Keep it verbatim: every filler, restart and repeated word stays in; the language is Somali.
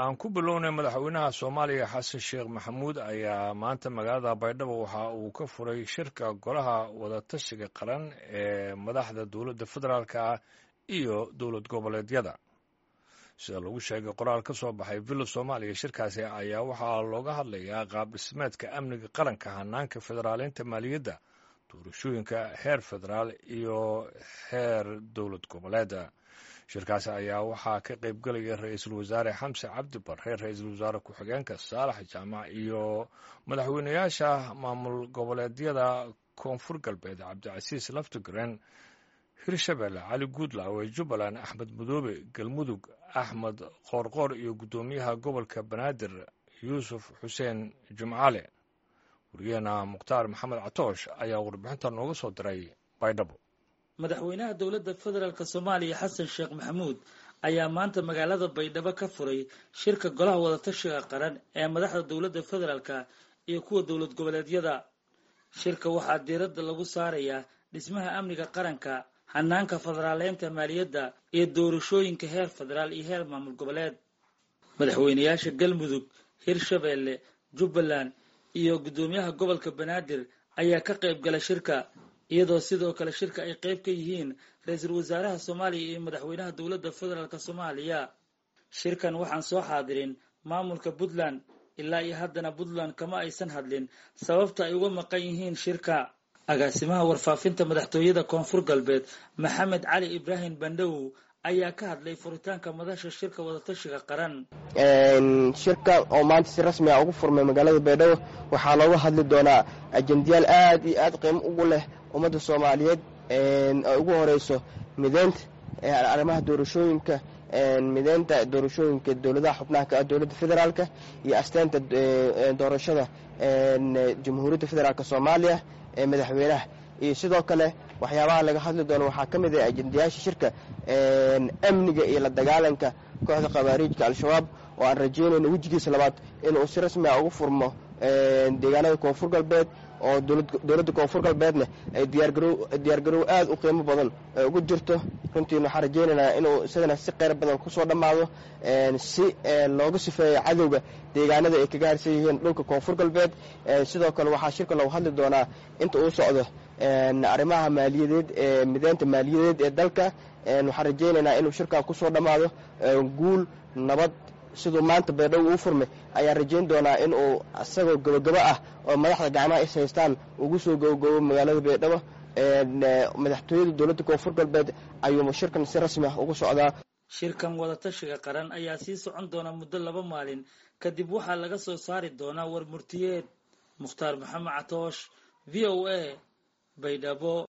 aan ku bilownay madaxweynaha Soomaaliya Xasan Sheekh Maxamuud ayaa maanta magaalada Baydhabo waxa uu ka furay shirka golaha wadatashiga qaran ee madaxda dowladda federaalka ah iyo dowlad goboleedyada. sida lagu sheegay qoraal ka soo baxay Villa Soomaaliya, shirkaasi ayaa waxaa looga hadlayaa qaab dhismeedka amniga qaranka, hanaanka federaaleynta maaliyadda, doorashooyinka heer federaal iyo heer dowlad goboleeda. shirkaasi ayaa waxaa ka qayb galaya ra-iisul wasaare xamse cabdi barre, ra-iisul wasaare ku-xigeenka saalax jaamac iyo madaxweynayaasha maamul goboleedyada koonfur galbeed cabdicasiis laftigreen, hirshabelle cali guudlaawe, jubbaland axmed madoobe, galmudug axmed qoorqoor iyo guddoomiyaha gobolka banaadir yuusuf xuseen jumcale. wariyaheena mukhtaar maxamed catoosh ayaa warbixinta nooga soo diray baydhabo. madaxweynaha dowladda federaalk soomaaliya xasan sheekh maxamuud ayaa maanta magaalada baydhabo ka furay shirka golaha wadatashiga qaran ee madaxda dowladda federaalka iyo kuwa dowlad goboleedyada. shirka waxaa diiradda lagu saarayaa dhismaha amniga qaranka, hanaanka federaaleynta maaliyadda iyo doorashooyinka heer federaal iyo heer maamul goboleed. madaxweynayaasha galmudug, hirshabelle, jubbaland iyo guddoomiyaha gobolka banaadir ayaa ka qayb gala shirka, iyadoo sidoo kale shirka ay qayb ka yihiin ra-iisul wasaaraha soomaaliya iyo madaxweynaha dowladda federaalk soomaaliya. shirkan waxaan soo xaadirin maamulka puntland, ilaa iyo haddana puntland kama aysan hadlin sababta ay uga maqan yihiin shirka. agaasimaha warfaafinta madaxtooyada koonfur galbeed maxamed cali ibraahim bandhawow ayaa ka hadlay furitaanka madasha shirka wadatashiga qaran. shirka oo maanta si rasmi ah ugu furmay magaalada baydhabo waxaa looga hadli doonaa ajendayaal aad iyo aad qiimo ugu leh ummadda soomaaliyeed, ay ugu horeyso mideynta arrimaha doorashooyinka, mideynta doorashooyinka dowladaha xubnaha ka ah dowladda federaalka iyo asteynta doorashada jamhuuriyadda federaalk soomaaliya ee madaxweynaha. iyo sidoo kale waxyaabaha laga hadli doono waxaa ka mid ah ajendayaasha shirka amniga iyo la dagaalanka kooxda khawaariijka al-shabaab, oo aan rajeynayno wejigiisa labaad inuu si rasmi ah ugu furmo deegaanada koonfur galbeed, oo dowladda koonfur galbeedna ay diyaargarow aad u qiimo badan ugu jirto. runtiina waxaan rajeynaynaa inuu isagana si qeyr badan kusoo dhammaado, si looga sifeeyo cadowga deegaanada ay kaga harsan yihiin dhulka koonfur galbeed. sidoo kale waxaa shirka lagu hadli doonaa inta uu socdo arrimaha maaliyadeed ee mideynta maaliyadeed ee dalka. waxaan rajeynaynaa inuu shirkan kusoo dhammaado guul nabad. siduu maanta baydhabo uu furmay ayaan rajeyn doonaa in uu isagoo gabagabo ah oo madaxda gacmaha is haystaan ugu soo gabagabo magaalada baydhabo. madaxtooyada dowladda koonfur galbeed ayuu shirkan si rasmi ah ugu socdaa. shirkan wadatashiga qaran ayaa sii socon doona muddo laba maalin, kadib waxaa laga soo saari doonaa war murtiyeed. mukhtaar maxamed catoosh, v o a, baydhabo.